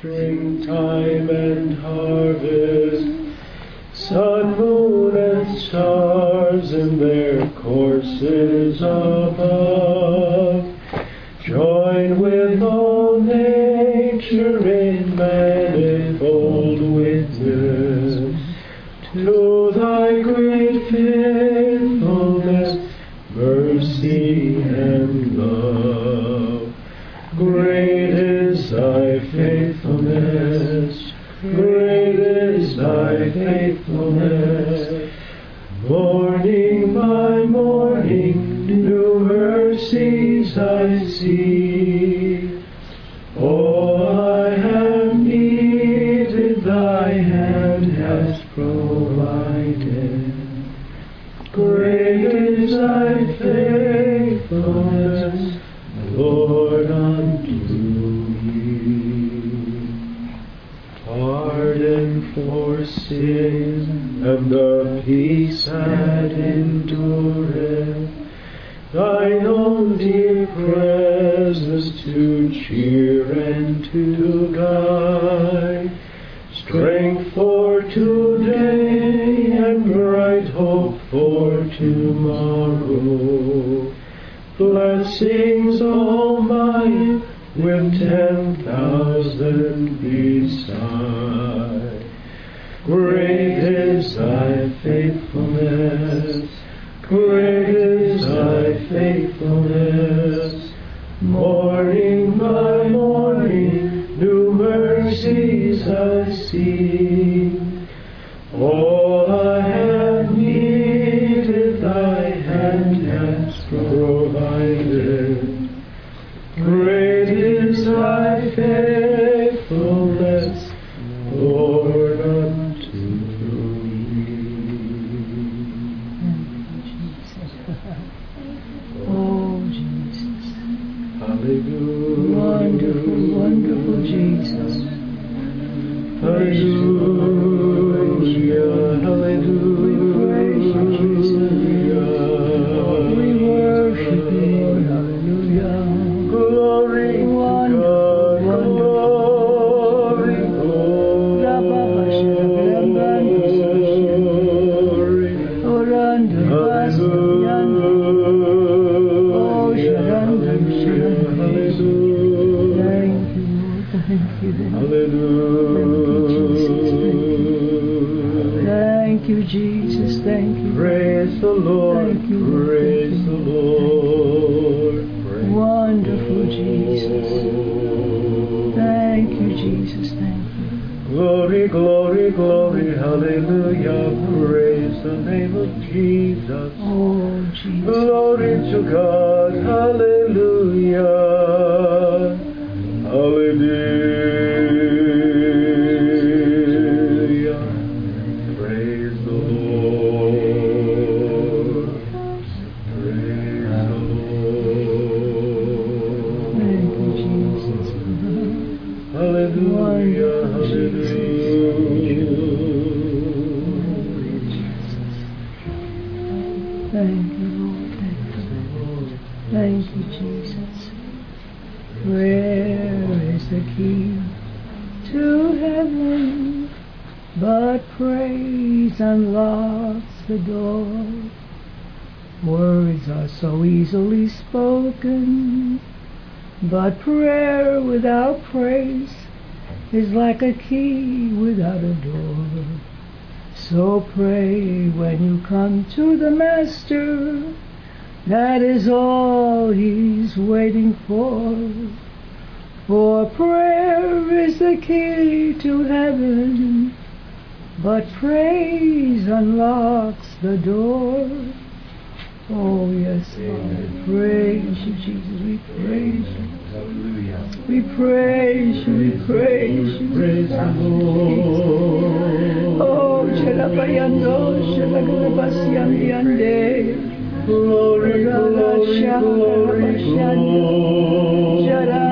springtime and harvest, sun, moon, and stars in their courses above, join with all nature in manifold witness to thy great faithfulness, mercy, and love. Great is thy faithfulness, great is thy faithfulness. Morning by morning, new mercies I see. All I have needed, thy hand has provided. Great is thy faithfulness, Lord, unto me. Pardon for sin and the peace that endureth, thine own dear presence to cheer and to guide, strength for today and bright hope for tomorrow, blessings all mine with 10,000 beside. Great is thy faithfulness, great is thy faithfulness. Morning by morning, new mercies I see. All I have needed, thy hand has provided. Great is thy faithfulness, Lord, unto me. Oh, Jesus. Hallelujah. Wonderful, wonderful Jesus. Hallelujah. Hallelujah. We praise you, Jesus. We worship you, Lord. Hallelujah. Glory to God. Glory, Thank you, Jesus. Thank you. praise the Lord. Thank you. Praise the Lord. Praise Wonderful the Jesus. Lord. Thank you, Jesus. Thank you. Glory, glory, glory, hallelujah. Praise the name of Jesus. Oh, Jesus. Glory to God, hallelujah. Hallelujah. Praise the Lord. Praise the Lord. Thank you, Jesus. Hallelujah, hallelujah. Thank you, Lord. Thank you, Jesus. Prayer is the key to heaven, but praise unlocks the door. Words are so easily spoken, but prayer without praise is like a key without a door. So pray when you come to the Master. That is all he's waiting for. For prayer is the key to heaven, but praise unlocks the door. Oh, yes, Lord. Praise you, Jesus. We praise you. Hallelujah. We praise you. We praise you. Praise the Lord. Oh, Shalabayando, Shalagalabasiande. Glory, glory, glory, glory.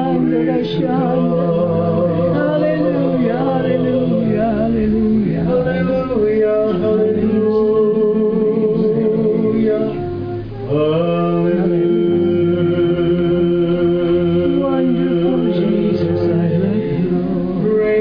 Hallelujah, hallelujah, hallelujah. Hallelujah, hallelujah. Hallelujah. Wonderful Jesus, I love you.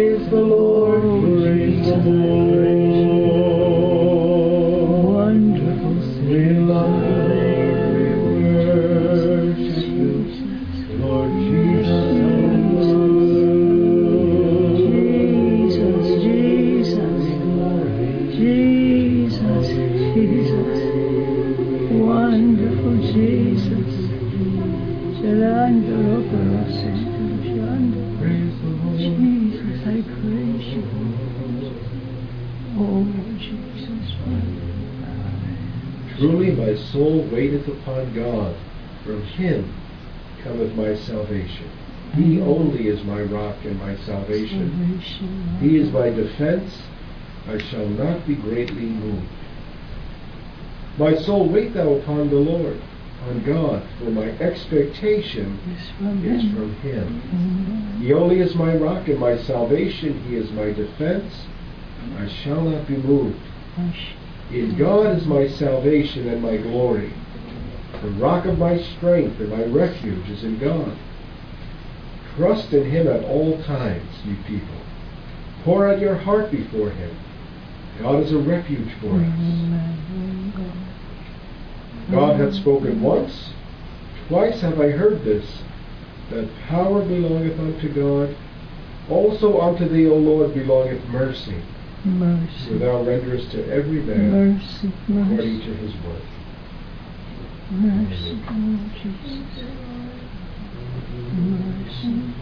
My soul waiteth upon God. From him cometh my salvation. He only is my rock and my salvation. He is my defense. I shall not be greatly moved. My soul, wait thou upon the Lord, on God, for my expectation is from him. He only is my rock and my salvation. He is my defense. I shall not be moved. In God is my salvation and my glory. The rock of my strength and my refuge is in God. Trust in him at all times, ye people. Pour out your heart before him. God is a refuge for us. God hath spoken once, twice have I heard this, that power belongeth unto God. Also unto thee, O Lord, belongeth mercy. For thou renderest to every man according to his work. Mercy, Lord Jesus. Mercy.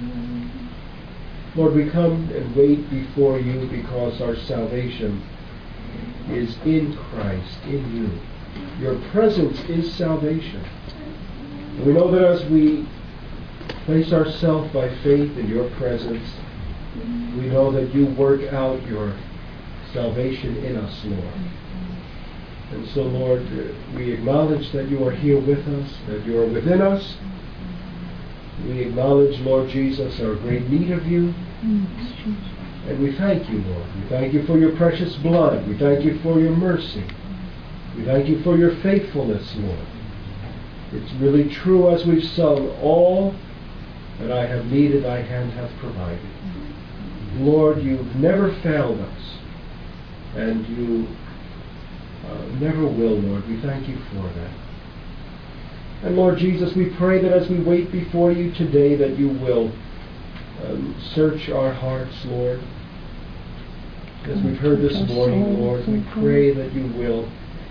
Lord, we come and wait before you because our salvation is in Christ, in you. Your presence is salvation. And we know that as we place ourselves by faith in your presence, we know that you work out your salvation in us, Lord. And so, Lord, we acknowledge that you are here with us, that you are within us. We acknowledge, Lord Jesus, our great need of you. And we thank you, Lord. We thank you for your precious blood. We thank you for your mercy. We thank you for your faithfulness, Lord. It's really true as we've sung, all that I have needed, thy hand hath provided. Lord, you've never failed us. And you never will, Lord. We thank you for that. And Lord Jesus, we pray that as we wait before you today, that you will search our hearts, Lord. As we've heard this morning, Lord, we pray that you will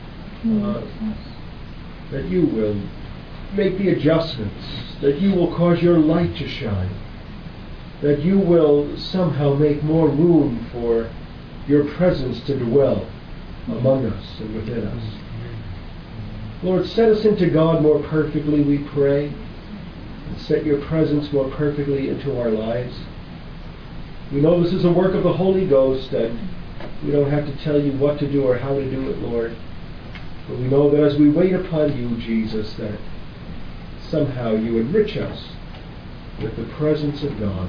make the adjustments, that you will cause your light to shine, that you will somehow make more room for your presence to dwell among us and within us. Lord, set us into God more perfectly, we pray, and set your presence more perfectly into our lives. We know this is a work of the Holy Ghost, and we don't have to tell you what to do or how to do it, Lord. But we know that as we wait upon you, Jesus, that somehow you enrich us with the presence of God.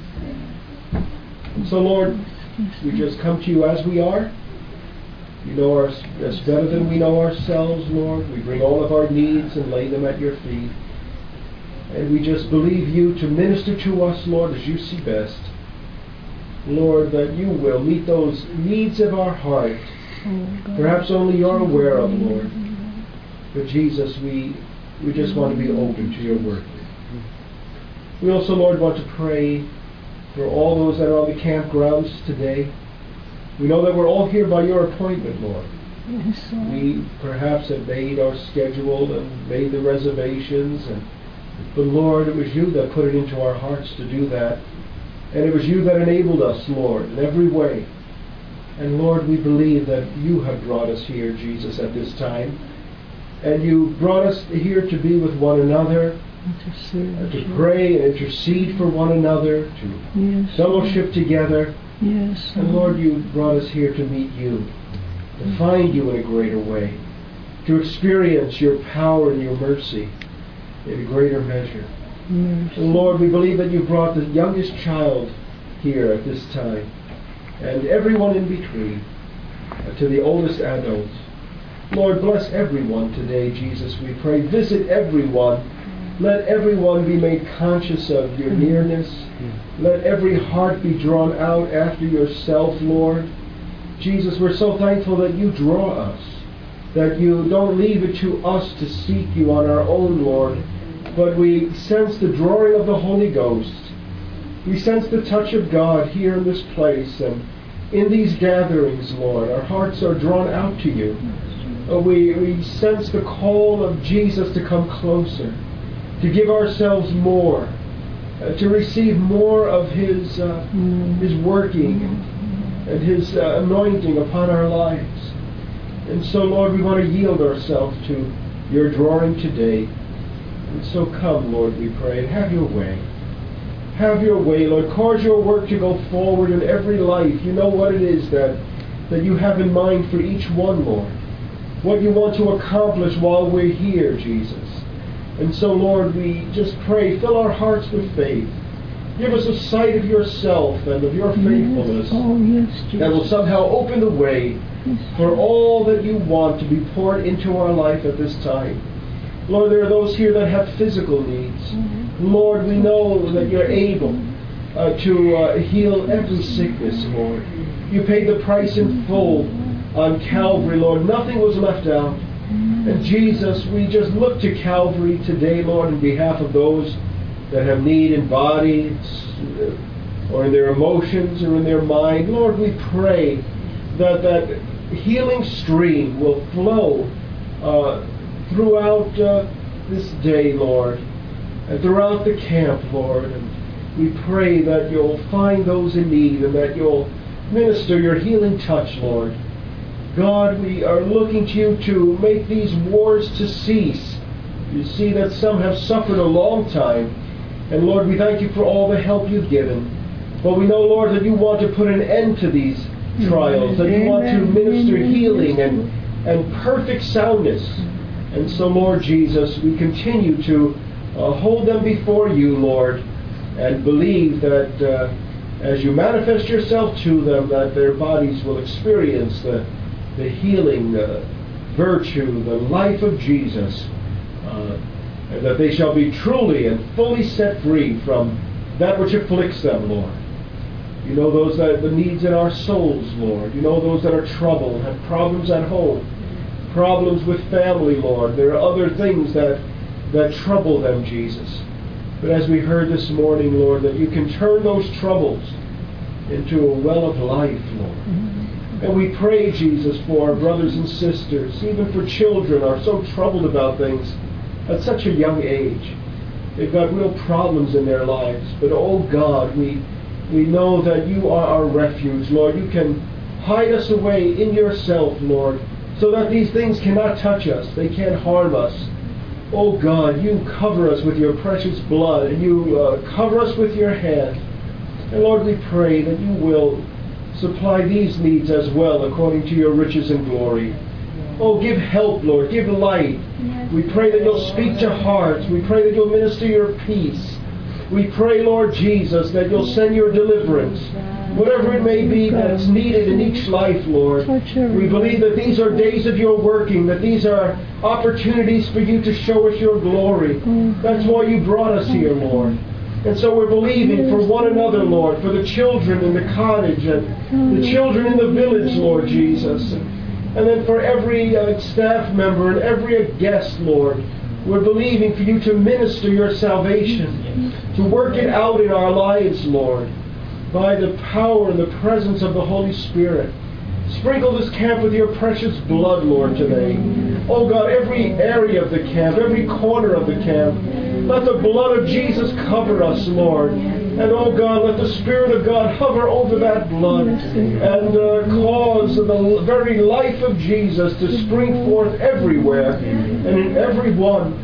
And so, Lord, we just come to you as we are. You know us better than we know ourselves, Lord. We bring all of our needs and lay them at your feet. And we just believe you to minister to us, Lord, as you see best. Lord, that you will meet those needs of our heart. Perhaps only you're aware of, Lord. But Jesus, we just want to be open to your work. We also, Lord, want to pray for all those that are on the campgrounds today. We know that we're all here by your appointment, Lord. Yes, Lord. We perhaps have made our schedule and made the reservations, but Lord, it was you that put it into our hearts to do that. And it was you that enabled us, Lord, in every way. And Lord, we believe that you have brought us here, Jesus, at this time. And you brought us here to be with one another, to pray and intercede for one another, to fellowship together. Yes. And Lord, you brought us here to meet you, to find you in a greater way, to experience your power and your mercy in a greater measure. Yes. And Lord, we believe that you brought the youngest child here at this time, and everyone in between, to the oldest adults. Lord, bless everyone today, Jesus, we pray. Visit everyone. Let everyone be made conscious of your nearness. Let every heart be drawn out after yourself, Lord. Jesus, we're so thankful that you draw us, that you don't leave it to us to seek you on our own, Lord, but we sense the drawing of the Holy Ghost. We sense the touch of God here in this place and in these gatherings, Lord. Our hearts are drawn out to you. We sense the call of Jesus to come closer, to give ourselves more, to receive more of His working and His anointing upon our lives. And so, Lord, we want to yield ourselves to your drawing today. And so come, Lord, we pray, and have your way. Have your way, Lord. Cause your work to go forward in every life. You know what it is that you have in mind for each one, Lord. What you want to accomplish while we're here, Jesus. And so, Lord, we just pray, fill our hearts with faith. Give us a sight of yourself and of your faithfulness that will somehow open the way for all that you want to be poured into our life at this time. Lord, there are those here that have physical needs. Lord, we know that you're able to heal every sickness, Lord. You paid the price in full on Calvary, Lord. Nothing was left out. And Jesus, we just look to Calvary today, Lord, on behalf of those that have need in body or in their emotions or in their mind. Lord, we pray that that healing stream will flow throughout this day, Lord, and throughout the camp, Lord. And we pray that you'll find those in need and that you'll minister your healing touch, Lord. God, we are looking to you to make these wars to cease. You see that some have suffered a long time. And Lord, we thank you for all the help you've given. But we know, Lord, that you want to put an end to these trials, that you want to minister healing and perfect soundness. And so, Lord Jesus, we continue to hold them before you, Lord, and believe that as you manifest yourself to them, that their bodies will experience the healing virtue, the life of Jesus, and that they shall be truly and fully set free from that which afflicts them, Lord. You know those that the needs in our souls, Lord. You know those that are troubled, have problems at home, problems with family, Lord. There are other things that trouble them, Jesus. But as we heard this morning, Lord, that you can turn those troubles into a well of life, Lord. And we pray, Jesus, for our brothers and sisters, even for children, are so troubled about things at such a young age. They've got real problems in their lives. But, oh God, we know that you are our refuge, Lord. You can hide us away in yourself, Lord, so that these things cannot touch us. They can't harm us. Oh God, you cover us with your precious blood, and you cover us with your hand. And Lord, we pray that you will supply these needs as well, according to your riches and glory. Oh, give help, Lord. Give light. We pray that you'll speak to hearts. We pray that you'll minister your peace. We pray, Lord Jesus, that you'll send your deliverance. Whatever it may be that's needed in each life, Lord. We believe that these are days of your working, that these are opportunities for you to show us your glory. That's why you brought us here, Lord. And so we're believing for one another, Lord, for the children in the cottage and the children in the village, Lord Jesus. And then for every staff member and every guest, Lord, we're believing for you to minister your salvation, to work it out in our lives, Lord, by the power and the presence of the Holy Spirit. Sprinkle this camp with your precious blood, Lord, today. Oh God, every area of the camp, every corner of the camp, let the blood of Jesus cover us, Lord. And oh God, let the Spirit of God hover over that blood and cause the very life of Jesus to spring forth everywhere and in every one.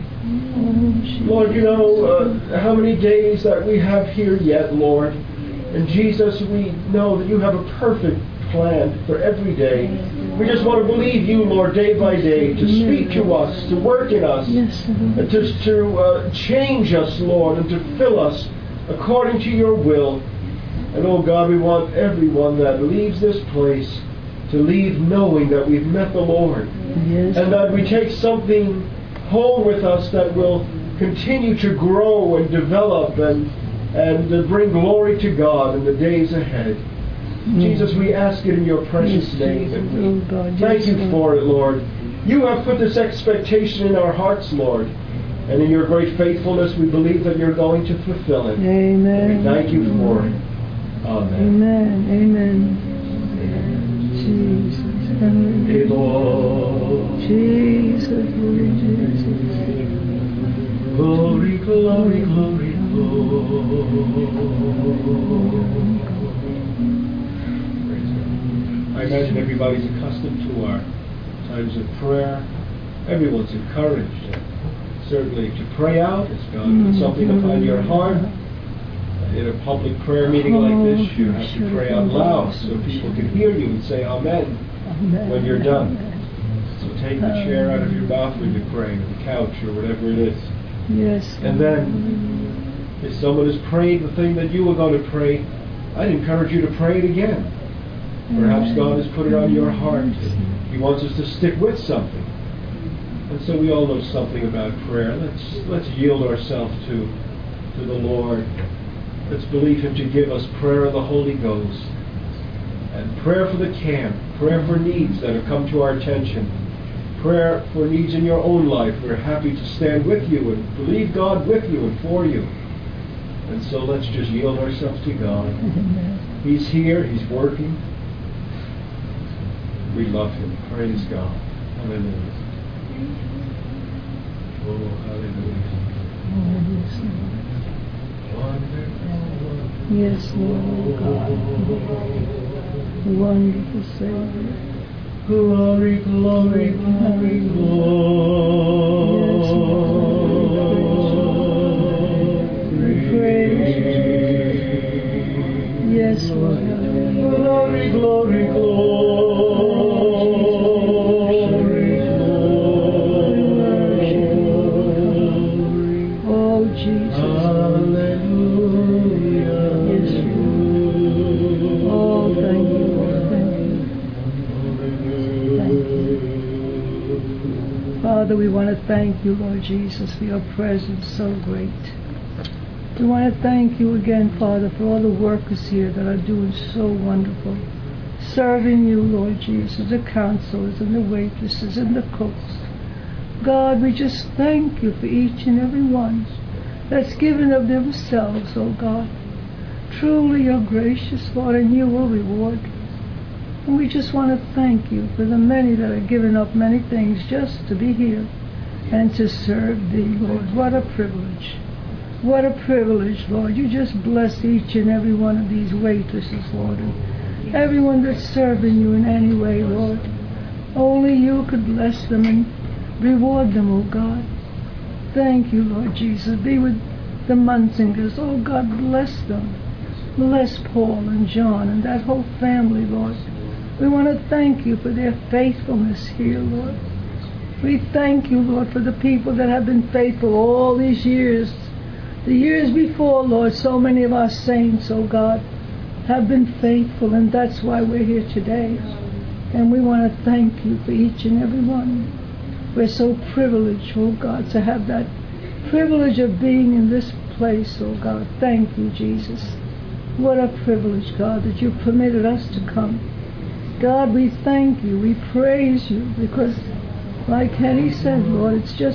Lord, you know how many days that we have here yet, Lord. And Jesus, we know that you have a perfect plan for every day. We just want to believe you, Lord, day by day, to speak to us, to work in us, and to change us, Lord, and to fill us according to your will. And oh God, we want everyone that leaves this place to leave knowing that we've met the Lord. And that we take something home with us that will continue to grow and develop and bring glory to God in the days ahead. Jesus, we ask it in your precious name. And thank you for it, Lord. You have put this expectation in our hearts, Lord. And in your great faithfulness, we believe that you're going to fulfill it. Amen. And we thank you for it. Amen. Amen. Amen. Jesus. Jesus. Glory, glory, glory, I imagine everybody's accustomed to our times of prayer. Everyone's encouraged, certainly, to pray out as God puts something upon your heart. In a public prayer meeting like this, you have to pray out loud so people can hear you and say Amen when you're done. So take the chair out of your mouth when you're praying, or the couch, or whatever it is. Yes. And then, if someone has prayed the thing that you were going to pray, I'd encourage you to pray it again. Perhaps God has put it on your heart. He wants us to stick with something. And so we all know something about prayer. Let's yield ourselves to the Lord. Let's believe Him to give us prayer of the Holy Ghost. And prayer for the camp. Prayer for needs that have come to our attention. Prayer for needs in your own life. We're happy to stand with you and believe God with you and for you. And so let's just yield ourselves to God. He's here. He's working. We love Him. Praise God. Hallelujah. Oh, hallelujah. Yes, Lord God. Wonderful Savior. Glory, glory, glory, glory. Praise you. Yes, Lord. Glory, glory, glory, glory. Oh, Jesus. Hallelujah. Yes, Lord. Oh, thank you, Lord. Thank you. Father, we want to thank you, Lord Jesus, for your presence so great. We want to thank you again, Father, for all the workers here that are doing so wonderful. Serving you, Lord Jesus, the counselors and the waitresses and the cooks. God, we just thank you for each and every one that's given of themselves, oh God. Truly you're gracious, Lord, and you will reward. And we just want to thank you for the many that are giving up many things just to be here and to serve thee, Lord. What a privilege. What a privilege, Lord. You just bless each and every one of these waitresses, Lord, and everyone that's serving you in any way, Lord. Only you could bless them and reward them, oh God. Thank you, Lord Jesus. Be with the Munsingers. Oh God, bless them. Bless Paul and John and that whole family, Lord. We want to thank you for their faithfulness here, Lord. We thank you, Lord, for the people that have been faithful all these years. The years before, Lord, so many of our saints, oh God, have been faithful, and that's why we're here today. And we want to thank you for each and every one. We're so privileged, oh God, to have that privilege of being in this place, oh God. Thank you, Jesus. What a privilege, God, that you permitted us to come. God, we thank you. We praise you because, like Henny said, Lord,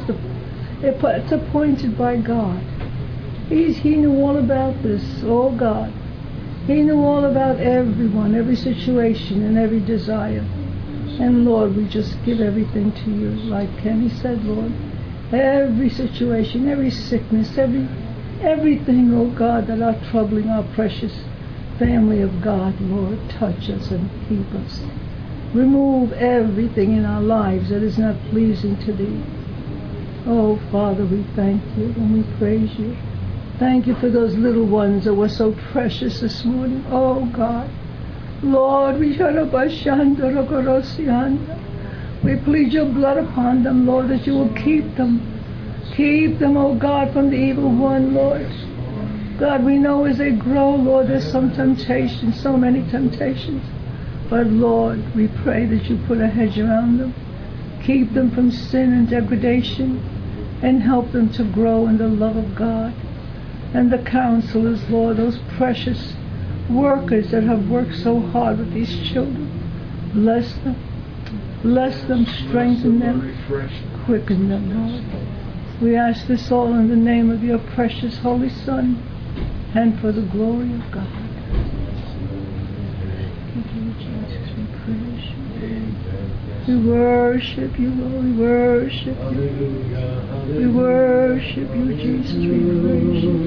it's appointed by God. He knew all about this, oh God. He knew all about everyone, every situation, and every desire. And Lord, we just give everything to you, like Kenny said, Lord. Every situation, every sickness, everything, oh God, that are troubling our precious family of God, Lord, touch us and keep us. Remove everything in our lives that is not pleasing to thee. Oh, Father, we thank you and we praise you. Thank you for those little ones that were so precious this morning. Oh, God. Lord, we plead your blood upon them, Lord, that you will keep them. Keep them, oh God, from the evil one, Lord. God, we know as they grow, Lord, there's some temptations, so many temptations. But, Lord, we pray that you put a hedge around them. Keep them from sin and degradation, and help them to grow in the love of God. And the counselors, Lord, those precious workers that have worked so hard with these children, bless them. Bless them, strengthen them, quicken them, Lord. We ask this all in the name of your precious Holy Son and for the glory of God. Thank you, Jesus. We praise you. We worship you, Lord. We worship you. We worship you, Jesus. We praise you.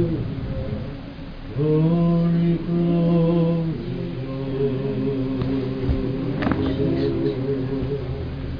Glory, glory,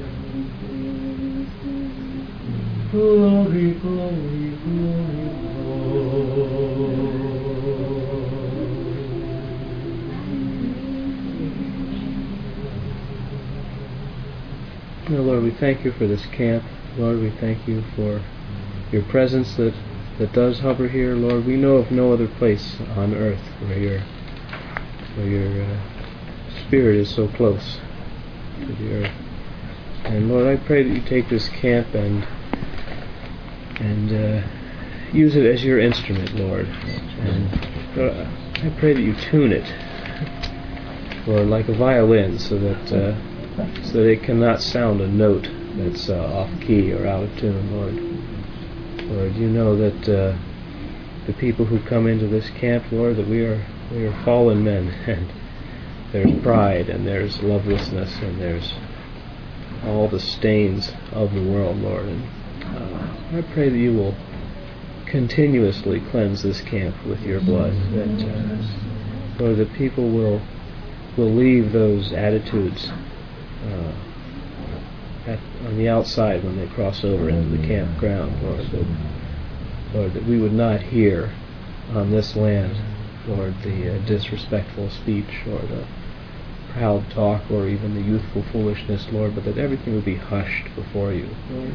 Now, Lord, we thank you for this camp. Lord, we thank you for your presence that does hover here. Lord, we know of no other place on earth where your Spirit is so close to the earth. And Lord, I pray that you take this camp and use it as your instrument, Lord. And Lord, I pray that you tune it, Lord, like a violin, so that it cannot sound a note that's off key or out of tune, Lord. Lord, you know that the people who come into this camp, Lord, that we are fallen men, and there's pride, and there's lovelessness, and there's all the stains of the world, Lord. And I pray that you will continuously cleanse this camp with your blood, that Lord, that people will leave those attitudes on the outside when they cross over into the campground, Lord, that we would not hear on this land, Lord, the disrespectful speech or the proud talk or even the youthful foolishness, Lord, but that everything would be hushed before you, Lord,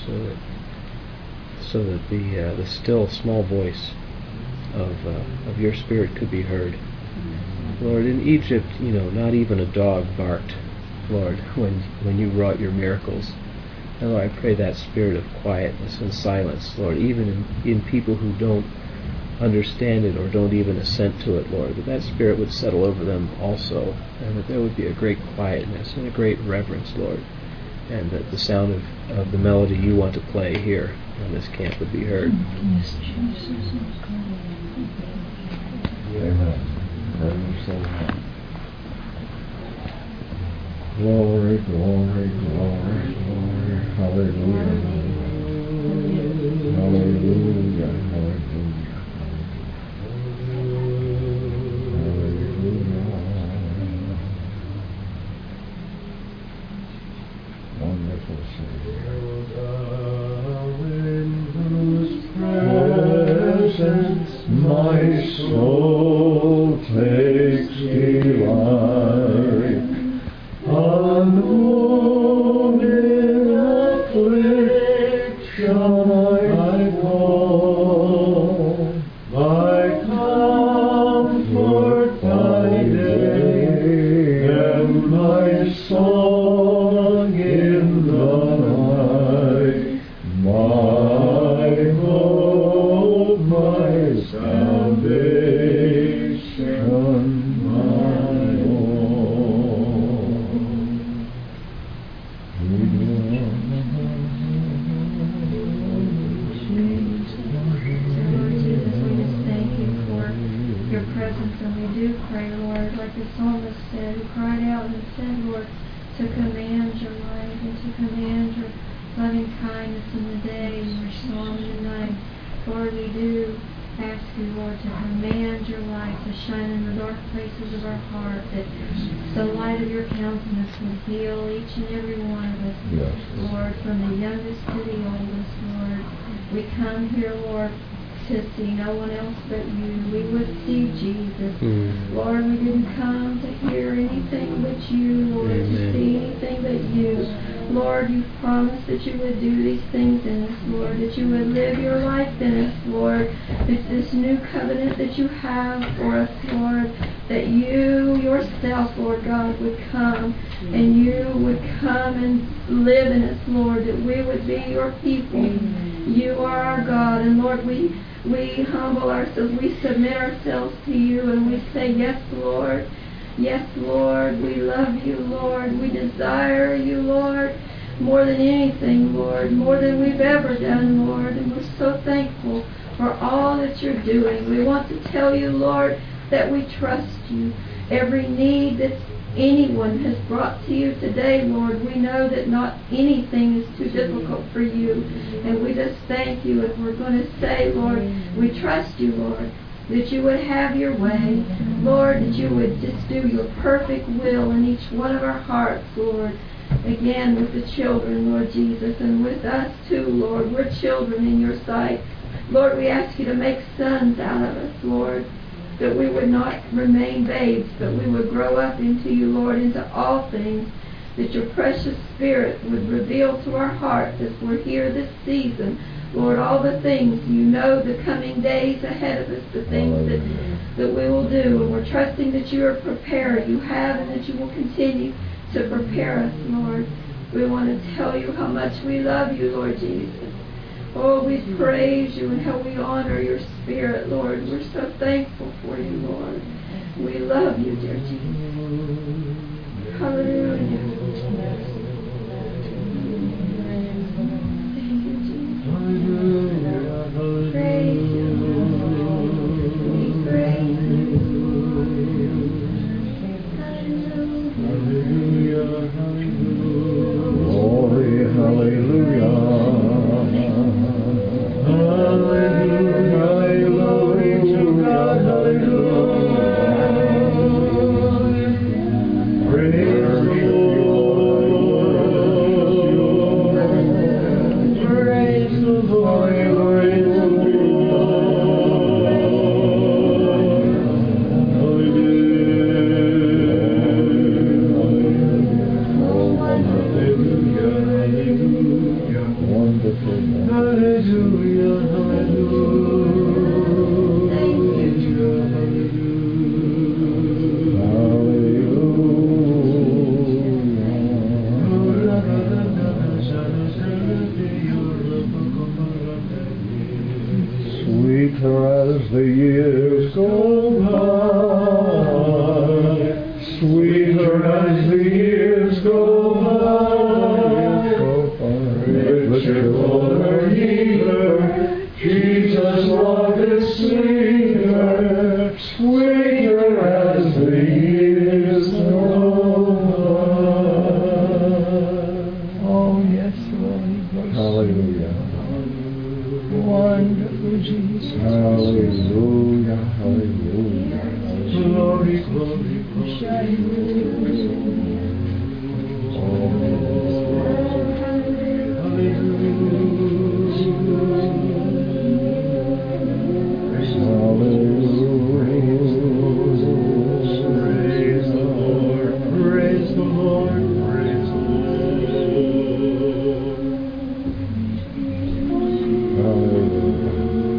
so that the still small voice of your Spirit could be heard. Lord, in Egypt, not even a dog barked, Lord, when you wrought your miracles. And Lord, I pray that spirit of quietness and silence, Lord, even in people who don't understand it or don't even assent to it, Lord, that spirit would settle over them also, and that there would be a great quietness and a great reverence, Lord, and that the sound of the melody you want to play here in this camp would be heard. Yes, Jesus. Amen. Glory, glory, glory, glory. Hallelujah. Hallelujah. Hallelujah. Wonderful Savior. In whose presence my soul takes delight. Unknown in affliction I call, my comfort by day, and my song in the night, my hope, my salvation, my psalmist said, who cried out and said, Lord, to command your light and to command your loving kindness in the day and your song in the night. Lord, we do ask you, Lord, to command your light to shine in the dark places of our heart, that the light of your countenance would heal each and every one of us, yes. Lord, from the youngest to the oldest, Lord. We come here, Lord, to see no one else but you. We would see Jesus. Lord, we didn't come to hear anything but you, Lord, to see anything but you. Lord, you promised that you would do these things in us, Lord, that you would live your life in us, Lord. It's this new covenant that you have for us, Lord, that you yourself, Lord God, would come and you would come and live in us, Lord, that we would be your people. You are our God, and Lord, we humble ourselves, we submit ourselves to you, and we say, yes, Lord. Yes, Lord, we love you, Lord. We desire you, Lord, more than anything, Lord, more than we've ever done, Lord. And we're so thankful for all that you're doing. We want to tell you, Lord, that we trust you. Every need that anyone has brought to you today, Lord, we know that not anything is too difficult for you. And we just thank you. And we're going to say, Lord, we trust you, Lord, that you would have your way, Lord, that you would just do your perfect will in each one of our hearts, Lord. Again, with the children, Lord Jesus, and with us too, Lord. We're children in your sight. Lord, we ask you to make sons out of us, Lord, that we would not remain babes, but we would grow up into you, Lord, into all things. that your precious Spirit would reveal to our hearts as we're here this season, Lord, all the things you know, the coming days ahead of us, the things that we will do. And we're trusting that you are prepared. You have, and that you will continue to prepare us, Lord. We want to tell you how much we love you, Lord Jesus. Oh, we praise you and how we honor your Spirit, Lord. We're so thankful for you, Lord. We love you, dear Jesus. Hallelujah. Praise you, Lord. We praise you. Hallelujah, hallelujah. Glory, hallelujah. Hallelujah, glory to God, hallelujah. Praise the Lord. Praise the Lord. Sweeter as the years go by, sweeter as the years go by, richer, fuller, nearer, Jesus' love is sweeter, sweeter as the years go by. Oh, yes, Lord. Hallelujah. Wonderful Jesus. Hallelujah, hallelujah. Glory, glory, Praise the Lord, praise the Lord, praise the Lord. Hallelujah.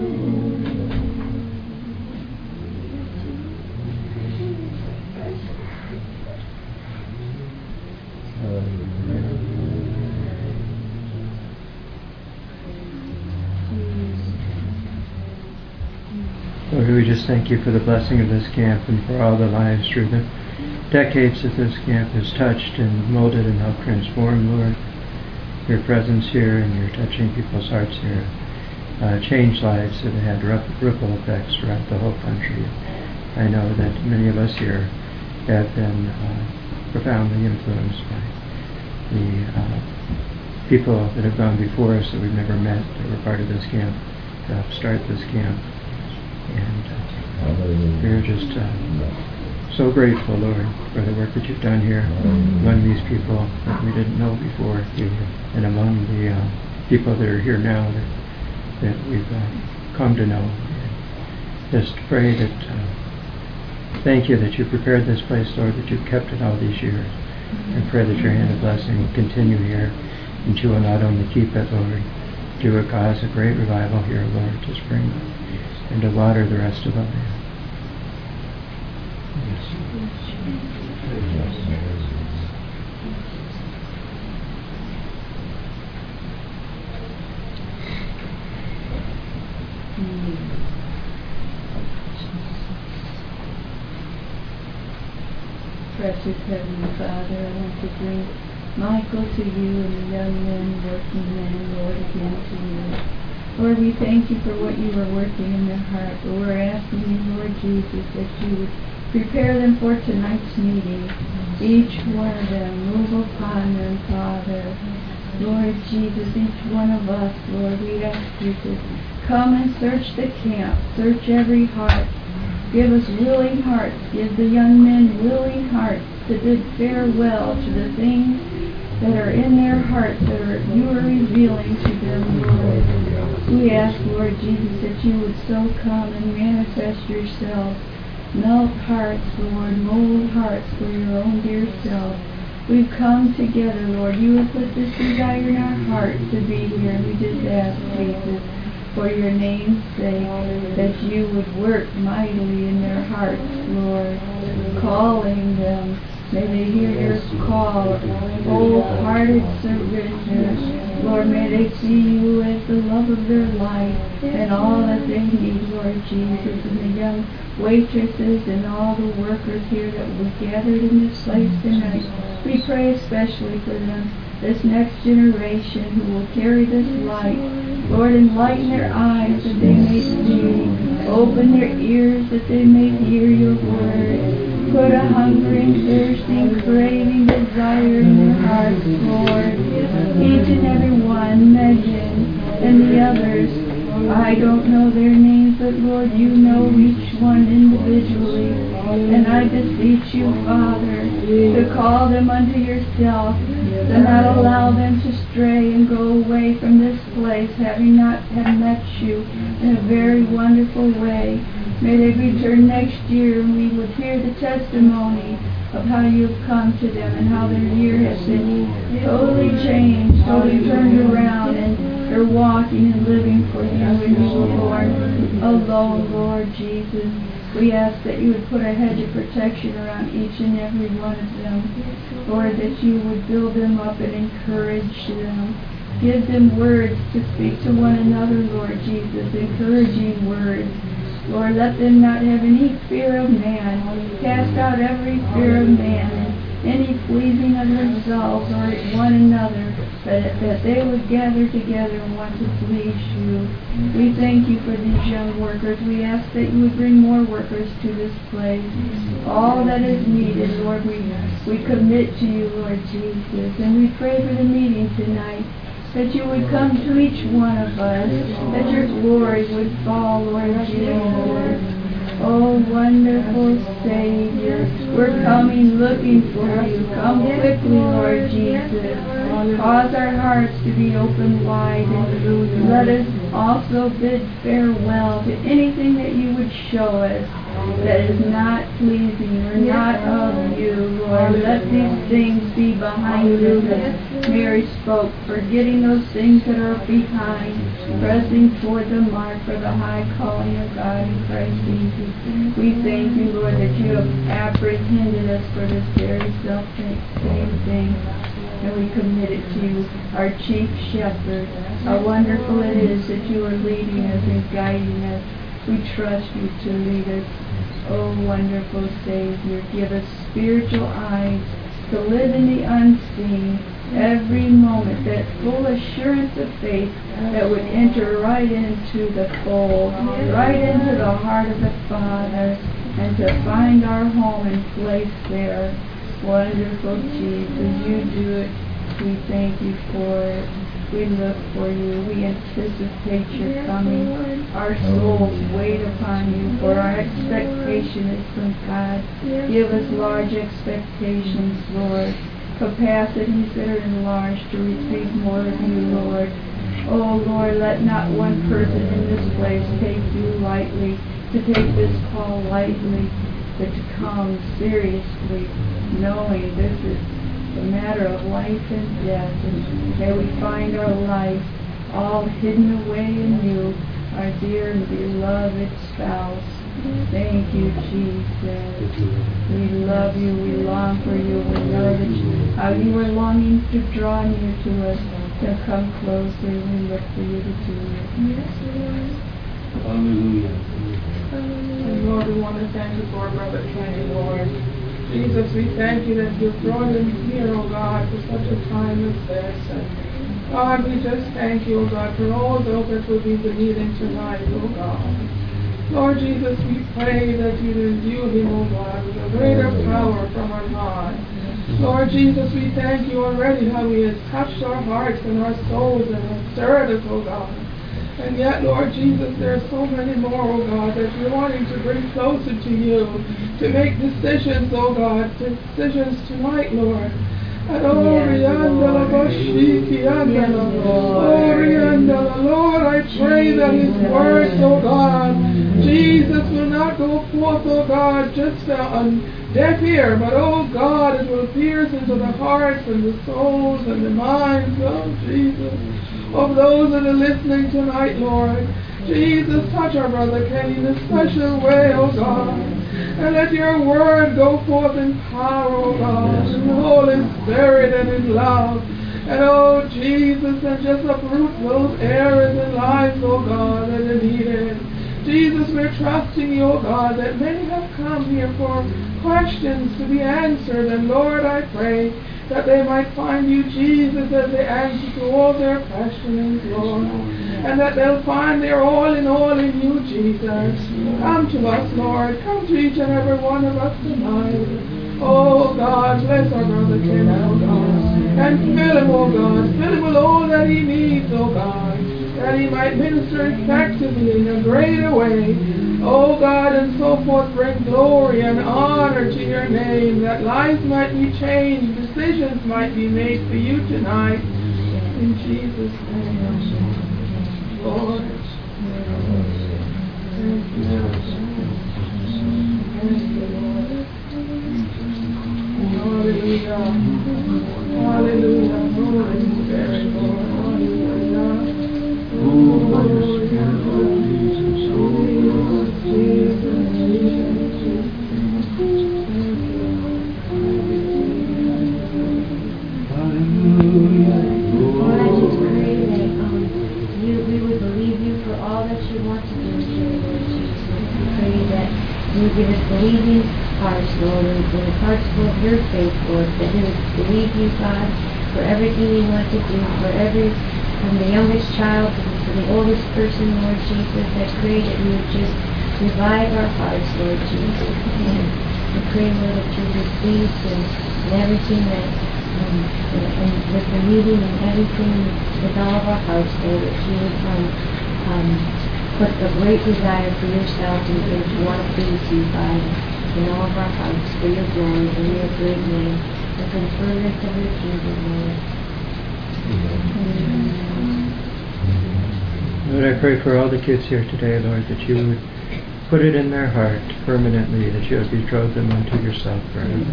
Lord, we just thank you for the blessing of this camp and for all the lives through the decades that this camp has touched and molded and helped transform, Lord. Your presence here and your touching people's hearts here changed lives that had ripple effects throughout the whole country. I know that many of us here have been profoundly influenced by the people that have gone before us that we've never met that were part of this camp to help start this camp. And we're just so grateful, Lord, for the work that you've done here among these people that we didn't know before, and among the people that are here now that we've come to know. Just pray that, thank you that you prepared this place, Lord, that you've kept it all these years. And pray that your hand of blessing will continue here, and you will not only keep it, Lord, you will cause a great revival here, Lord, to spring and to water the rest of the land. Precious Heavenly Father, I want to bring Michael to you and the young men, working men, Lord, again to you. Lord, we thank you for what you are working in their heart, but we're asking you, Lord Jesus, that you would prepare them for tonight's meeting. Each one of them, move upon them, Father. Lord Jesus, each one of us, Lord, we ask you to come and search the camp, search every heart. Give us willing hearts. Give the young men willing hearts to bid farewell to the things that are in their hearts that you are revealing to them, Lord. We ask, Lord Jesus, that you would so come and manifest yourself. Melt hearts, Lord. Mold hearts for your own dear self. We've come together, Lord. You have put this desire in our heart to be here. We just ask, Jesus, for your name's sake, that you would work mightily in their hearts, Lord, calling them. May they hear your call, wholehearted surrender. Lord, may they see you as the love of their life and all that they need, Lord Jesus, and the young waitresses and all the workers here that will be gathered in this place tonight. We pray especially for them, this next generation who will carry this light. Lord, enlighten their eyes that they may see, open their ears that they may hear your word. Put a hungering, thirsting, craving desire in their hearts, Lord. Each and every one, Megan and the others, I don't know their names, but Lord, you know each one individually. And I beseech you, Father, to call them unto yourself, to not allow them to stray and go away from this place, having not have met you in a very wonderful way. May they return next year and we would hear the testimony of how you have come to them and how their year has been totally changed, totally turned around, and they're walking and living for you and you alone, Lord Jesus. We ask that you would put a hedge of protection around each and every one of them. Lord, that you would build them up and encourage them. Give them words to speak to one another, Lord Jesus, encouraging words. Lord, let them not have any fear of man. Cast out every fear of man and any pleasing of themselves or one another, that they would gather together and want to please you. We thank you for these young workers. We ask that you would bring more workers to this place. All that is needed, Lord, we commit to you, Lord Jesus. And we pray for the meeting tonight, that you would come to each one of us, that your glory would fall, Lord Jesus. Oh, wonderful Savior, we're coming looking for you. Come quickly, Lord Jesus. Cause our hearts to be open wide, and let us also bid farewell to anything that you would show us that is not pleasing or not of you, Lord. Let these things be behind us, as Mary spoke, forgetting those things that are behind, pressing toward the mark for the high calling of God in Christ Jesus. We thank you, Lord, that you have apprehended us for this very same thing. And we commit it to you, our chief shepherd. How wonderful it is that you are leading us and guiding us. We trust you to lead us. Oh, wonderful Savior, give us spiritual eyes to live in the unseen every moment, that full assurance of faith that would enter right into the fold, right into the heart of the Father, and to find our home and place there. Wonderful Jesus, you do it. We thank you for it. We look for you. We anticipate your coming. Our souls wait upon you, for our expectation is from God. Give us large expectations, Lord. Capacities that are enlarged to receive more of you, Lord. Oh, Lord, let not one person in this place take you lightly, to take this call lightly, but to come seriously, knowing this is a matter of life and death. And may we find our life all hidden away in you, our dear and beloved spouse. Thank you, Jesus. We love you. We long for you. We know that how you are longing to draw near to us, to come closer. We look for you to do it. Yes, Lord. Hallelujah. And Lord, we want to thank you for our brother Kenny, Lord. Jesus, we thank you that you've brought him here, oh God, for such a time as this. And God, we just thank you, oh God, for all those that will be the meeting tonight, oh God. Lord Jesus, we pray that you endue him, oh God, with a greater power from our God. Lord Jesus, we thank you already how he has touched our hearts and our souls and has stirred us, oh God. And yet, Lord Jesus, there are so many more, oh God, that you're wanting to bring closer to you, to make decisions, oh God, decisions tonight, Lord. And Lord, I pray that his words, oh God, Jesus will not go forth, oh God, just on deaf ear, but oh God, it will pierce into the hearts and the souls and the minds, oh Jesus, of those that are listening tonight, Lord. Jesus, touch our brother Kenny in a special way, oh God. And let your word go forth in power, oh God, in the Holy Spirit and in love. And oh Jesus, and just uproot those areas in lives, oh God, that are needed. Jesus, we're trusting you, oh God, that many have come here for questions to be answered. And Lord, I pray that they might find you, Jesus, as the answer to all their questionings, Lord. And that they'll find their all in you, Jesus. Come to us, Lord. Come to each and every one of us tonight. Oh God, bless our brother Ken, oh God. And fill him, oh God. Fill him with all that he needs, oh God. That he might minister effectively in a greater way. Oh God, and so forth, bring glory and honor to your name, that lives might be changed, decisions might be made for you tonight. In Jesus' name, Lord. Thank you, Lord. Hallelujah. Hallelujah. Holy Spirit, Lord. Hallelujah. You give us believing hearts, Lord, and hearts full of your faith, Lord, that we would believe you, God, for everything you want to do, for from the youngest child to the oldest person, Lord Jesus, that pray that you would just revive our hearts, Lord Jesus. And we pray, Lord, that you would be pleased and everything that, and with the meeting and everything with all of our hearts, Lord, that you would put a great desire for yourself and to want to please you, God, in all of our hearts, for your glory, in your great name, and for the furtherance of your kingdom, Lord. Lord, I pray for all the kids here today, Lord, that you would put it in their heart permanently, that you would betroth them unto yourself forever.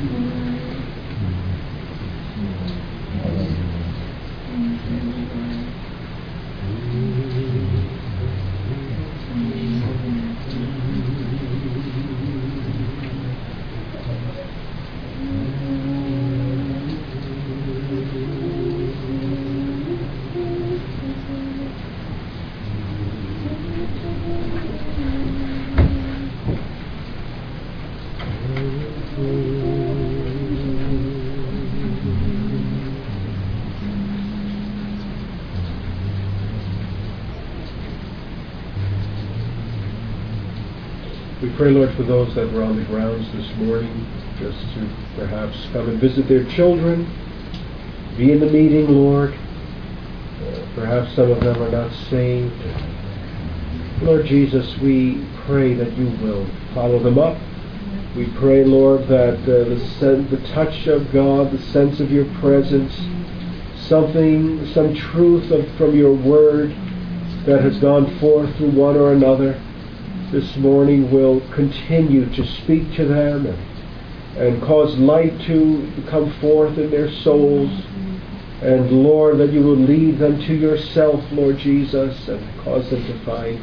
We pray, Lord, for those that were on the grounds this morning, just to perhaps come and visit their children, be in the meeting, Lord. Perhaps some of them are not saved. Lord Jesus, we pray that you will follow them up. We pray, Lord, that the touch of God, the sense of your presence, some truth from your word that has gone forth through one or another this morning will continue to speak to them and cause light to come forth in their souls. And Lord, that you will lead them to yourself, Lord Jesus, and cause them to find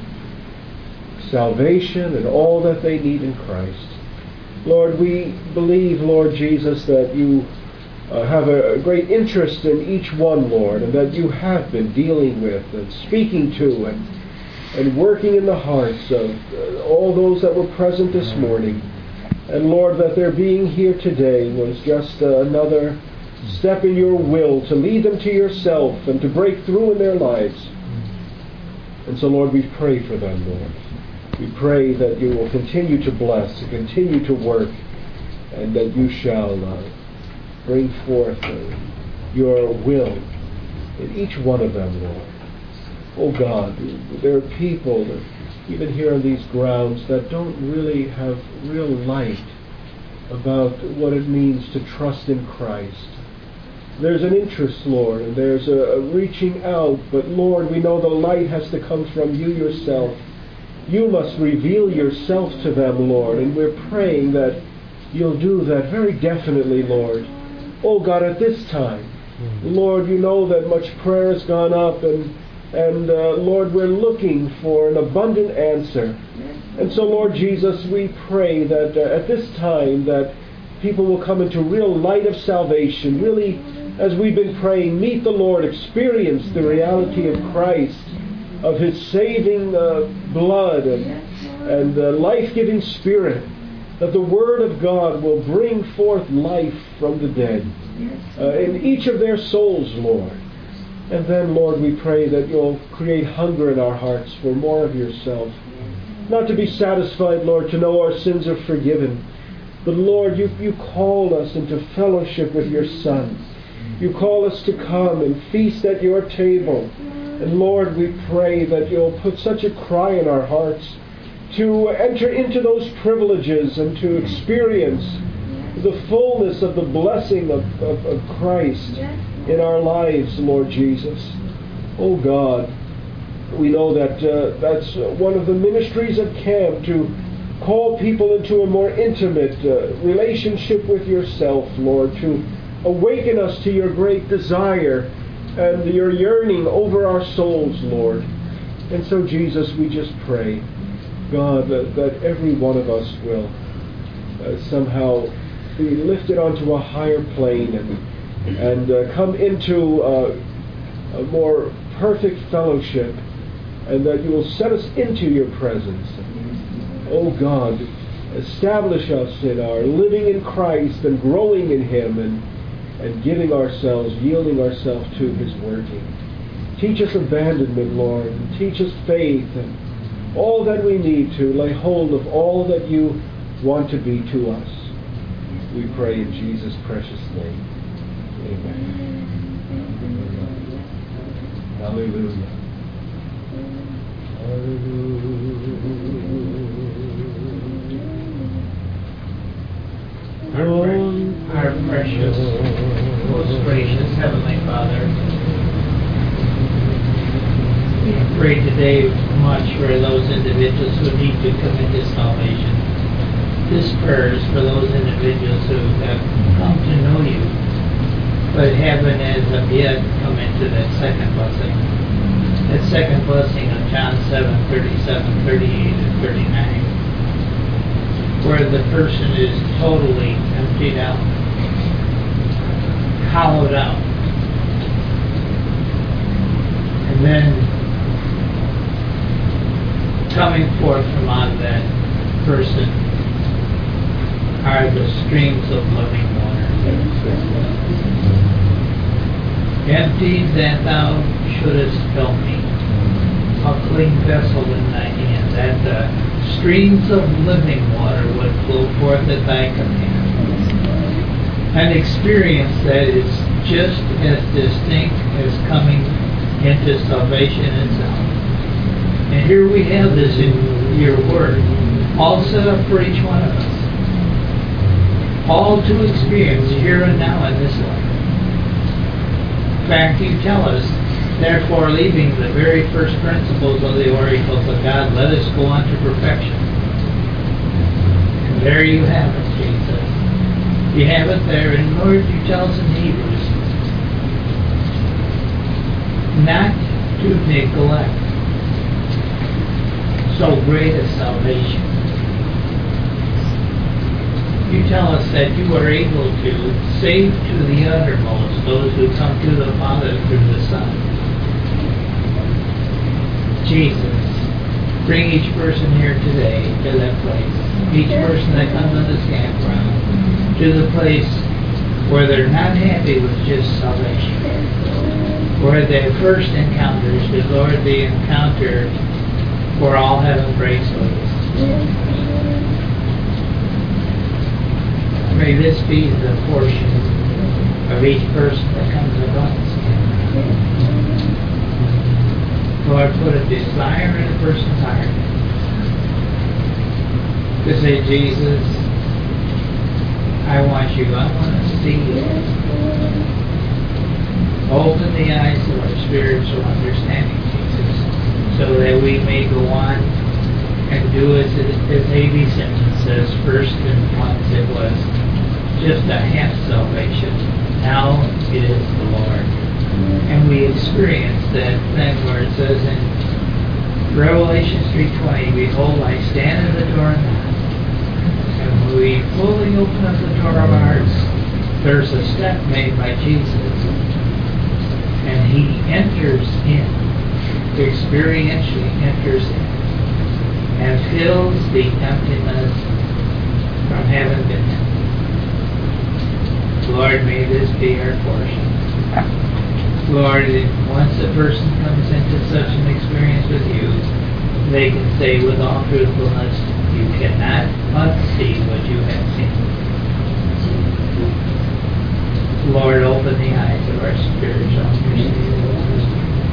salvation and all that they need in Christ. Lord, we believe, Lord Jesus, that you have a great interest in each one, Lord, and that you have been dealing with and speaking to and working in the hearts of all those that were present this morning. And Lord, that their being here today was just another step in your will to lead them to yourself and to break through in their lives. And so, Lord, we pray for them, Lord. We pray that you will continue to bless and continue to work, and that you shall bring forth your will in each one of them, Lord. Oh God, there are people that even here on these grounds that don't really have real light about what it means to trust in Christ. There's an interest, Lord, and there's a reaching out, but Lord, we know the light has to come from you yourself. you must reveal yourself to them, Lord. And we're praying that you'll do that very definitely, Lord. Oh God, at this time, Lord, you know that much prayer has gone up, and Lord, we're looking for an abundant answer. And so, Lord Jesus, we pray that at this time that people will come into real light of salvation, really, as we've been praying, meet the Lord, experience the reality of Christ, of His saving blood and life-giving Spirit, that the Word of God will bring forth life from the dead in each of their souls, Lord. And then, Lord, we pray that you'll create hunger in our hearts for more of yourself. Not to be satisfied, Lord, to know our sins are forgiven, but, Lord, you call us into fellowship with your Son. You call us to come and feast at your table. And, Lord, we pray that you'll put such a cry in our hearts to enter into those privileges and to experience the fullness of the blessing of Christ in our lives, Lord Jesus. Oh God, we know that that's one of the ministries of camp, to call people into a more intimate relationship with yourself, Lord, to awaken us to your great desire and your yearning over our souls, Lord. And so, Jesus, we just pray, God, that every one of us will somehow be lifted onto a higher plane and come into a more perfect fellowship, and that you will set us into your presence. Oh God, establish us in our living in Christ and growing in Him and giving ourselves, yielding ourselves to His working. Teach us abandonment, Lord, and teach us faith and all that we need to lay hold of all that you want to be to us. We pray in Jesus' precious name. Amen. Hallelujah. Our precious, most gracious Heavenly Father, we pray today much for those individuals who need to come into salvation. This prayer is for those individuals who have come to know you, but haven't as of yet come into that second blessing. That second blessing of John 7:37, 38, and 39. Where the person is totally emptied out, hollowed out. And then coming forth from out of that person are the streams of living water. Emptied that thou shouldest fill me, a clean vessel in thy hand, that the streams of living water would flow forth at thy command. An experience that is just as distinct as coming into salvation itself. And here we have this in your word, all set up for each one of us. All to experience here and now in this life. In fact, you tell us, therefore, leaving the very first principles of the oracles of God, let us go on to perfection. And there you have it, Jesus. You have it there, and Lord, you tell us in Hebrews, not to neglect so great a salvation. You tell us that you are able to save to the uttermost those who come to the Father through the Son. Jesus, bring each person here today to that place. Each person that comes on this campground to the place where they're not happy with just salvation. Where their first encounters, the Lord, the encounter where all heaven breaks loose. May this be the portion of each person that comes upon this campground. Lord, put a desire in a person's heart to say, Jesus, I want you. I want to see you. Open the eyes of our spiritual understanding, Jesus, so that we may go on and do as A.B. Simpson says, first and once it was just a half salvation. Now it is the Lord. And we experience that thing where it says in Revelation 3:20, behold, I stand at the door and knock. And when we fully open up the door of our hearts, there's a step made by Jesus. And he enters in, experientially enters in, and fills the emptiness from having been empty. Lord, may this be our portion. Lord, once a person comes into such an experience with you, they can say with all truthfulness, you cannot unsee what you have seen. Lord, open the eyes of our spiritual understanding.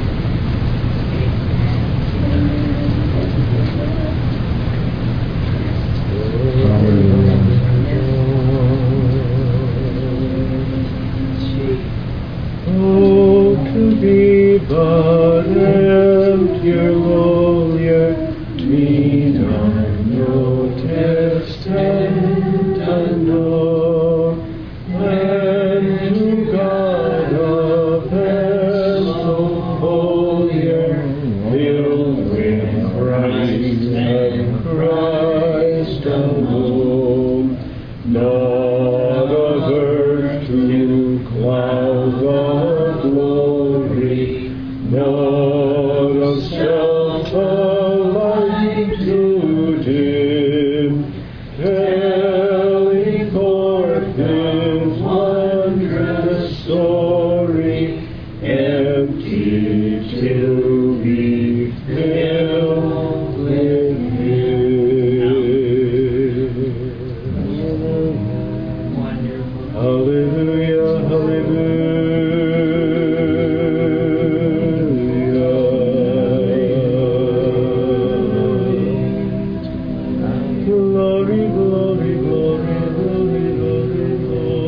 Oh, to be but empty, lawyer, me unnoticed and unknown, and to God a vessel holier, filled with Christ and Christ alone, not of earth to clouds of glory, not of self alike to dim, telling forth His wondrous story, empty to be filled with Him. Hallelujah, hallelujah. Glory, glory, glory, glory, glory,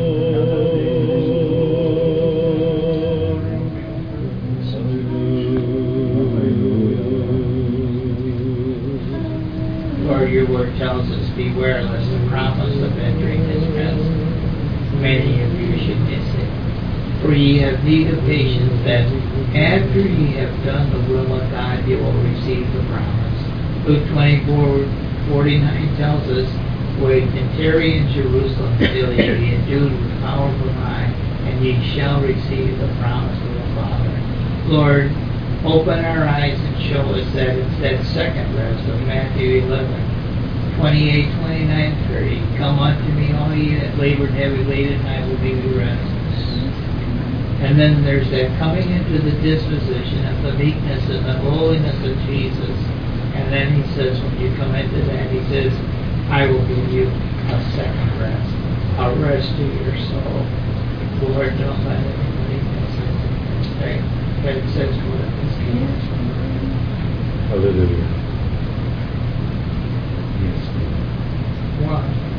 glory. Lord, your word tells us, beware lest the promise of entering his rest many of you should miss it. For ye have need of patience, that after ye have done the will of God, you will receive the promise. Luke 24:49 tells us, wait and tarry in Jerusalem till ye be endued with power from high, and ye shall receive the promise of the Father. Lord, open our eyes and show us that it's that second rest of Matthew 11:28, 29, 30. Come unto me, all ye that labor and heavy laden, and I will give you rest. And then there's that coming into the disposition of the meekness and the lowliness of Jesus. And then he says, when you come into that, he says, I will give you a second rest, a rest to your soul. Lord, don't let anybody miss it. That it says what this can. Hallelujah. Yes. One.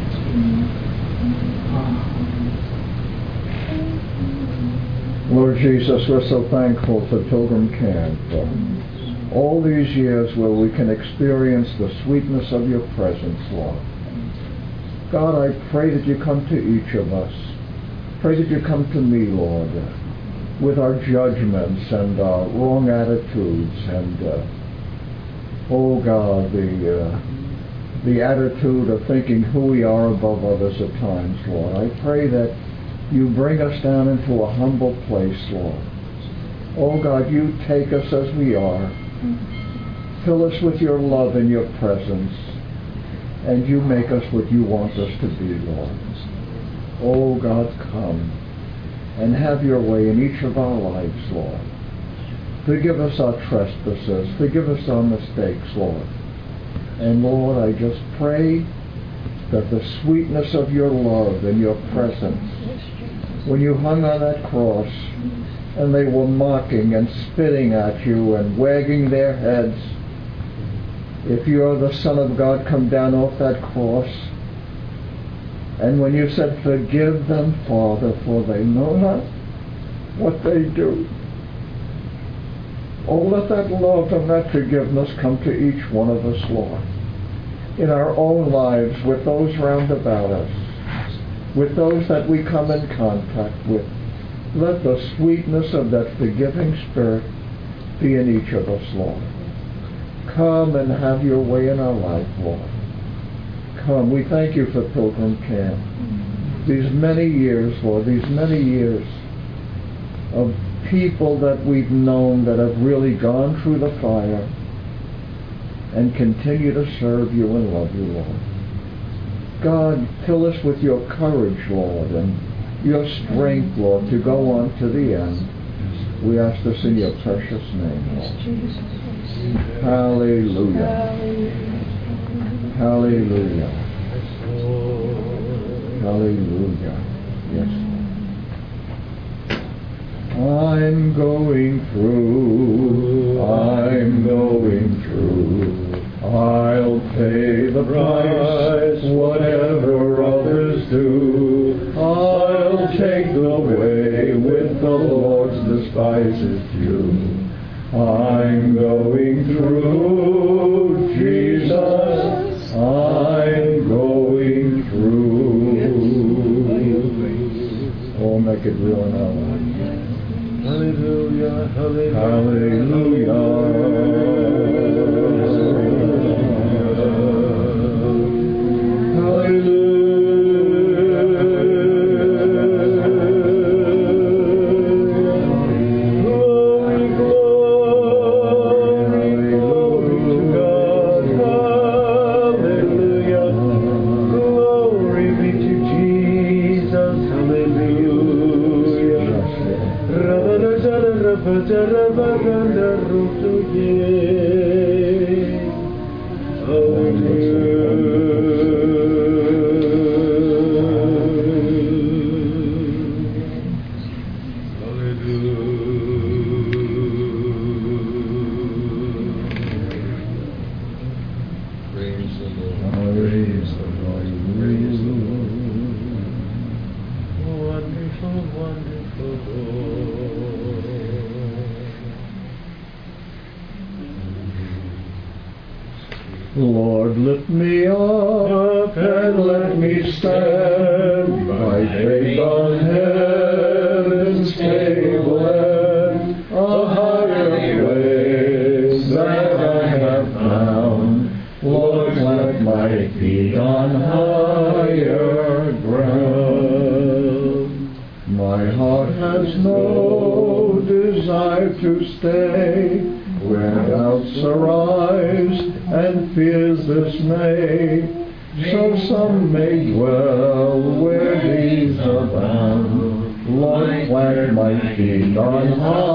Lord Jesus, we're so thankful for Pilgrim Camp. All these years where we can experience the sweetness of your presence, Lord. God, I pray that you come to each of us. Pray that you come to me, Lord, with our judgments and our wrong attitudes and, oh God, the attitude of thinking who we are above others at times, Lord. I pray that you bring us down into a humble place, Lord. Oh God, you take us as we are. Fill us with your love and your presence. And you make us what you want us to be, Lord. Oh God, come and have your way in each of our lives, Lord. Forgive us our trespasses. Forgive us our mistakes, Lord. And Lord, I just pray that the sweetness of your love and your presence, when you hung on that cross and they were mocking and spitting at you and wagging their heads, if you're the Son of God, come down off that cross. And when you said, forgive them, Father, for they know not what they do. Oh, let that love and that forgiveness come to each one of us, Lord, in our own lives, with those round about us, with those that we come in contact with. Let the sweetness of that forgiving Spirit be in each of us, Lord. Come and have your way in our life, Lord. Come. We thank you for Pilgrim Camp. These many years, Lord, these many years of people that we've known that have really gone through the fire and continue to serve you and love you, Lord. God, fill us with your courage, Lord, and your strength, Lord, to go on to the end. We ask this in your precious name, Lord. Hallelujah. Hallelujah. Hallelujah. Yes. I'm going through. I'll pay the price, whatever others do. I'll take the way with the Lord's despised few. I'm going through, Jesus, I'm going through. Oh, make it real in our lives. Hallelujah, hallelujah, hallelujah. Lord, lift me up and let me stand by faith on heaven's table and a higher place that I have found. Lord, let my feet on higher ground. My heart has no desire to stay where doubts arise and fears dismay, so some may dwell where these abound. Lord, plant my feet on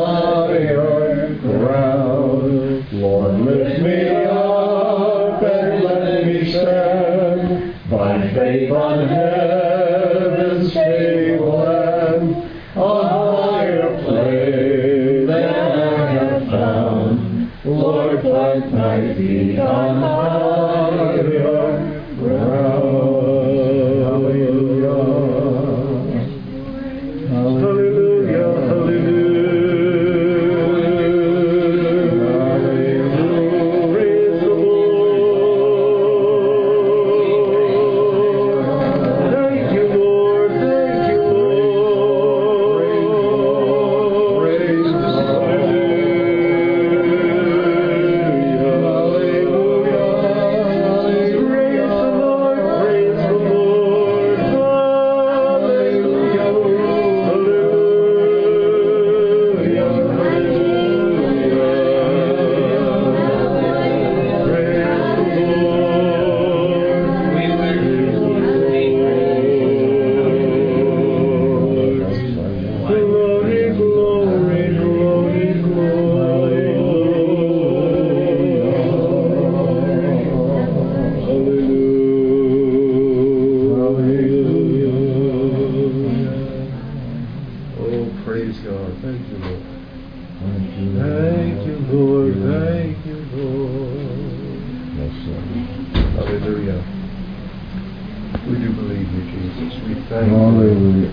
higher ground. Lord, lift me up and let me stand by faith on heaven's table and a higher place that I have found. Lord, plant my feet on higher ground. Hallelujah. Hallelujah.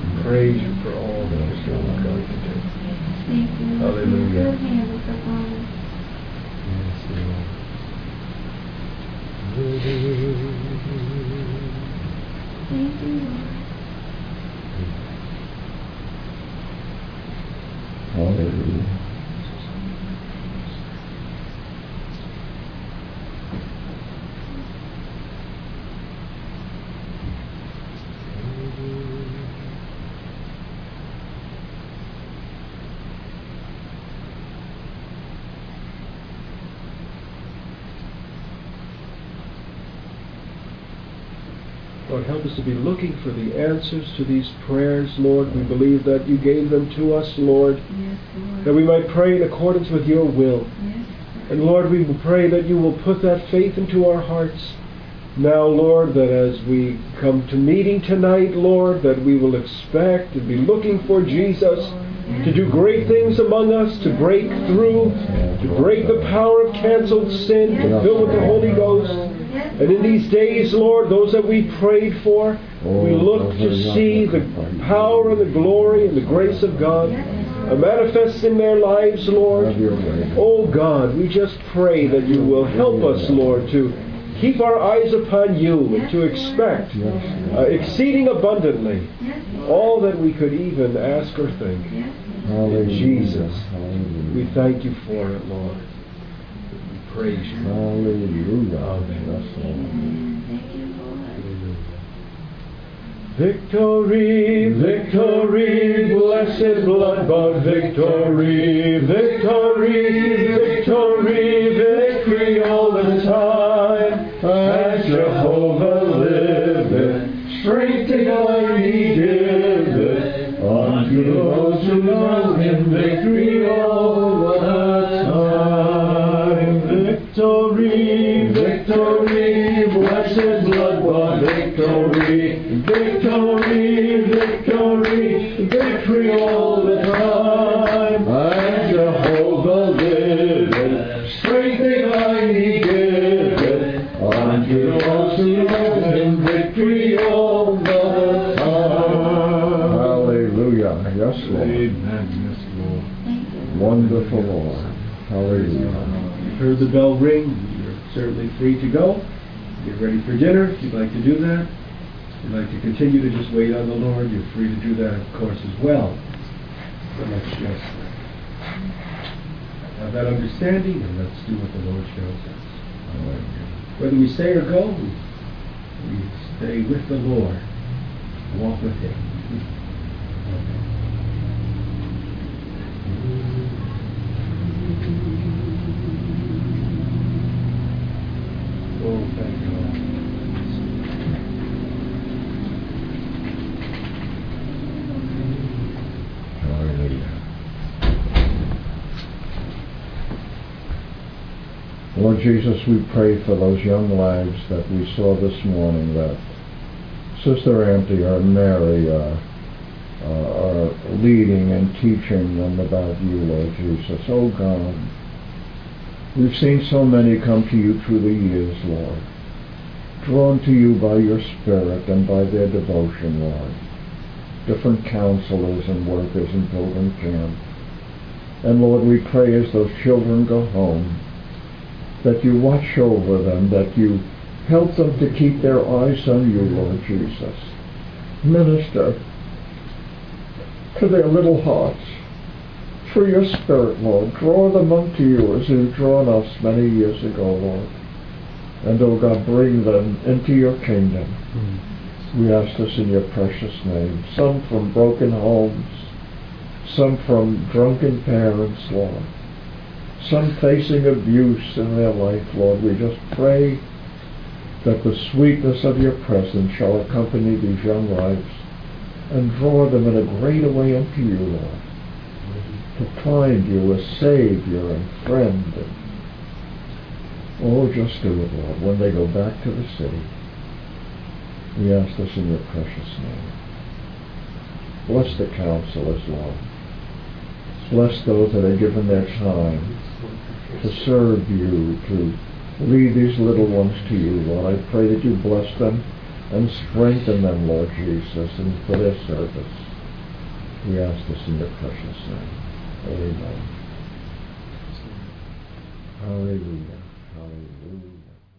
Hallelujah. Thank you, Lord. Hallelujah. Lord, help us to be looking for the answers to these prayers, Lord. We believe that you gave them to us, Lord, Yes, Lord. that we might pray in accordance with your will. Yes. And Lord, we will pray that you will put that faith into our hearts. Now, Lord, that as we come to meeting tonight, Lord, that we will expect and be looking for Jesus to do great things among us, to break through, to break the power of canceled sin, to fill with the Holy Ghost. And in these days, Lord, those that we prayed for, we look to see the power and the glory and the grace of God manifest in their lives, Lord. Oh God, we just pray that you will help us, Lord, to keep our eyes upon you and to expect exceeding abundantly all that we could even ask or think. Jesus, we thank you for it, Lord. We praise you. Hallelujah. Amen. Thank you, Lord. Victory, victory, blessed blood-bought victory, victory, victory, victory all the time. As Jehovah liveth, strength divine giveth unto those who know him, victory all the time. Victory, victory, blessed blood-bought victory, victory, victory, victory all the time. As Jehovah liveth, strength divine he giveth unto those who love him, victory all the time. Hallelujah. Yes, Lord. Amen. Yes, Lord. Wonderful Lord. Hallelujah. You've heard the bell ring. You're certainly free to go. Get ready for dinner if you'd like to do that. If you'd like to continue to just wait on the Lord, you're free to do that, of course, as well. But let's just have that understanding and let's do what the Lord shows us. Whether we stay or go, we stay with the Lord. Walk with him. Amen. Oh, thank God. Hallelujah. Lord Jesus, we pray for those young lives that we saw this morning, that Sister Auntie or Mary are leading and teaching them about you, Lord Jesus. Oh God, we've seen so many come to you through the years, Lord, drawn to you by your Spirit and by their devotion, Lord. Different counselors and workers in Pilgrim Camp. And Lord, we pray as those children go home, that you watch over them, that you help them to keep their eyes on you, Lord Jesus. Minister to their little hearts through your Spirit, Lord. Draw them unto you as you've drawn us many years ago, Lord. And, oh God, bring them into your kingdom. We ask this in your precious name. Some from broken homes, some from drunken parents, Lord. Some facing abuse in their life, Lord. We just pray that the sweetness of your presence shall accompany these young lives and draw them in a greater way unto you, Lord, to find you as Savior and friend. And, oh, just do it, Lord, when they go back to the city. We ask this in your precious name. Bless the counselors, Lord. Bless those that have given their time to serve you, to lead these little ones to you, Lord. I pray that you bless them and strengthen them, Lord Jesus, and for their service. We ask this in your precious name. Amen. Hallelujah. Hallelujah.